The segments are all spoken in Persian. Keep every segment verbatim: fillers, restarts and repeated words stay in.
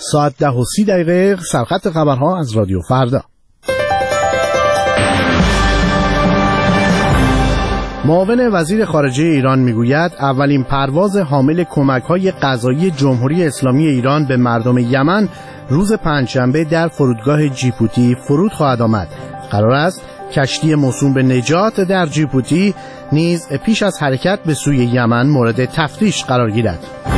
ساعت ده و سی دقیقه سرخط خبرها از رادیو فردا. معاون وزیر خارجه ایران میگوید اولین پرواز حامل کمک‌های غذایی جمهوری اسلامی ایران به مردم یمن روز پنجشنبه در فرودگاه جیبوتی فرود خواهد آمد. قرار است کشتی موسوم به نجات در جیبوتی نیز پیش از حرکت به سوی یمن مورد تفتیش قرار گیرد.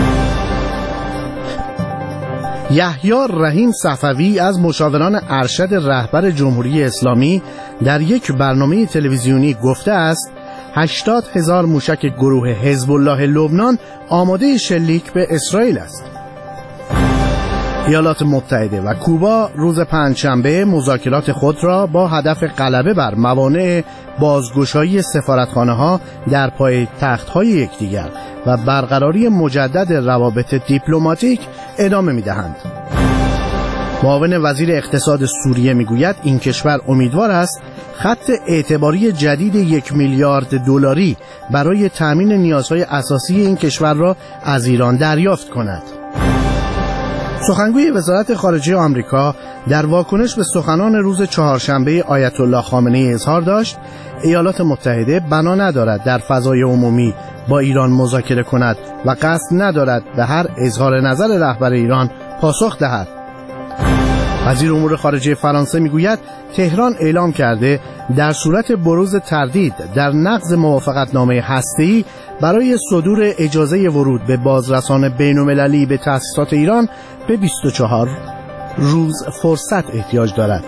یحیی رحیم صفوی از مشاوران ارشد رهبر جمهوری اسلامی در یک برنامه تلویزیونی گفته است هشتاد هزار موشک گروه حزب الله لبنان آماده شلیک به اسرائیل است. ایالات متحده و کوبا روز پنجشنبه مذاکرات خود را با هدف غلبه بر موانع بازگشایی سفارتخانه‌ها در پایتخت‌های یکدیگر و برقراری مجدد روابط دیپلماتیک ادامه می‌دهند. معاون وزیر اقتصاد سوریه میگوید این کشور امیدوار است خط اعتباری جدید یک میلیارد دلاری برای تامین نیازهای اساسی این کشور را از ایران دریافت کند. سخنگوی وزارت خارجه آمریکا در واکنش به سخنان روز چهارشنبه آیت الله خامنه‌ای اظهار داشت ایالات متحده بنا ندارد در فضای عمومی با ایران مذاکره کند و قصد ندارد به هر اظهار نظر رهبر ایران پاسخ دهد. وزیر امور خارجه فرانسه میگوید تهران اعلام کرده در صورت بروز تردید در نقض موافقتنامه هسته‌ای برای صدور اجازه ورود به بازرسان بین‌المللی به تأسیسات ایران به بیست و چهار روز فرصت احتیاج دارد.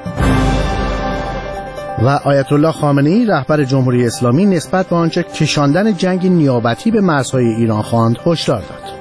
و آیت الله خامنه‌ای رهبر جمهوری اسلامی نسبت به آنچه کشاندن جنگ نیابتی به مرزهای ایران خواند هشدار داد.